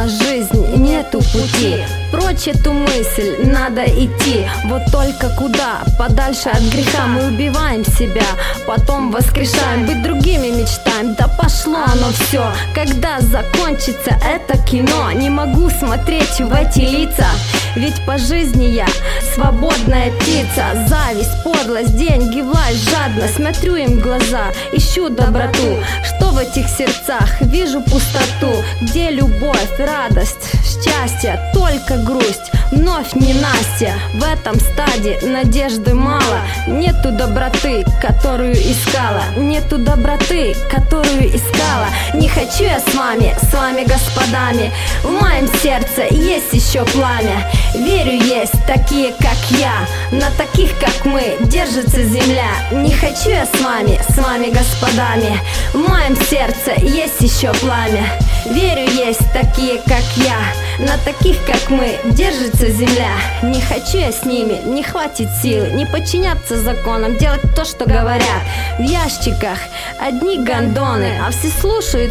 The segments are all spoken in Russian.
на жизнь нету пути. Прочь эту мысль, надо идти. Вот только куда? Подальше от греха. Мы убиваем себя, потом воскрешаем. Быть другими мечтаем, да пошло оно все. Когда закончится это кино? Не могу смотреть в эти лица, ведь по жизни я свободная птица. Зависть, подлость, деньги, власть, жадность. Смотрю им в глаза, ищу доброту. Что в этих сердцах? Вижу пустоту. Где любовь, радость, счастье? Только грусть, вновь ненастье. В этом стаде надежды мало. Нету доброты, которую искала. Нету доброты, которую искала. Не хочу я с вами господами. В моем сердце есть еще пламя. Верю, есть такие, как я. На таких, как мы, держится земля. Не хочу я с вами господами. В моем сердце есть еще пламя. Верю, есть такие, как я. На таких, как мы, держится земля. Не хочу я с ними, не хватит силы не подчиняться законам, делать то, что говорят. В ящиках одни гондоны, а все слушают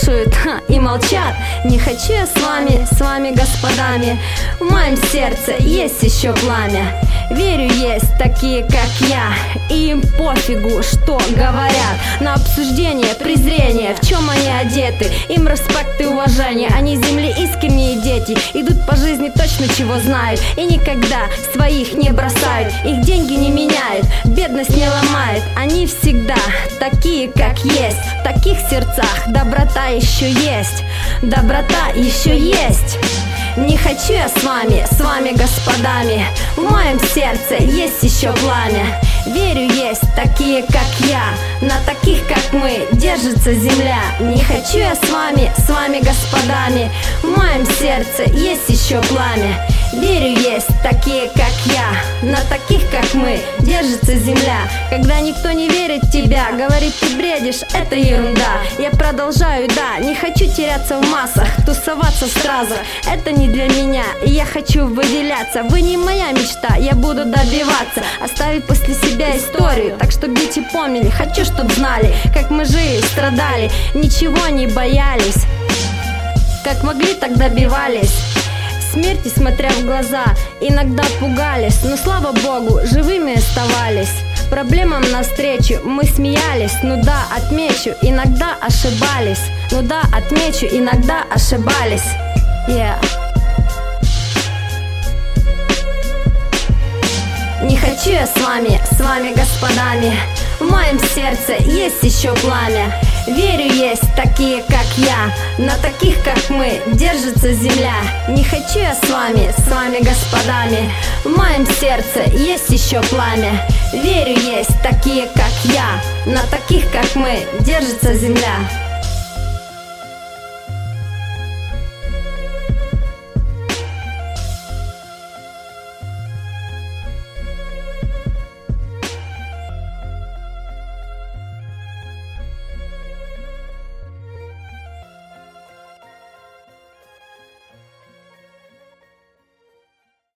и молчат. Не хочу я с вами господами. В моем сердце есть еще пламя. Верю, есть такие, как я, и им пофигу, что говорят. На обсуждение, презрение, в чем они одеты. Им респект и уважение, они земли искренние дети. Идут по жизни точно чего знают, и никогда своих не бросают. Их деньги не меняют, бедность не ломает. Они всегда такие, как есть. В таких сердцах доброта еще есть. Доброта еще есть. Не хочу я с вами господами. В моем сердце есть еще пламя. Верю, есть такие, как я. На таких, как мы, держится земля. Не хочу я с вами господами. В моем сердце есть еще пламя. Верю, есть такие, как я. На таких, как мы, держится земля. Когда никто не верит в тебя, говорит, ты бредишь, это ерунда. Я продолжаю, да, не хочу теряться в массах, тусоваться в стразах. Это не для меня, и я хочу выделяться. Вы не моя мечта, я буду добиваться. Оставить после себя историю, так что дети помнили. Хочу, чтоб знали, как мы жили, страдали, ничего не боялись. Как могли, так добивались. Смерти, смотря в глаза, иногда пугались, но слава богу, живыми оставались. Проблемам навстречу мы смеялись. Ну да, отмечу, иногда ошибались. Ну да, отмечу, иногда ошибались. Не хочу я с вами господами. В моем сердце есть еще пламя. Верю, есть такие, как я. На таких, как мы, держится земля. Не хочу я с вами господами. В моем сердце есть еще пламя. Верю, есть такие, как я. На таких, как мы, держится земля.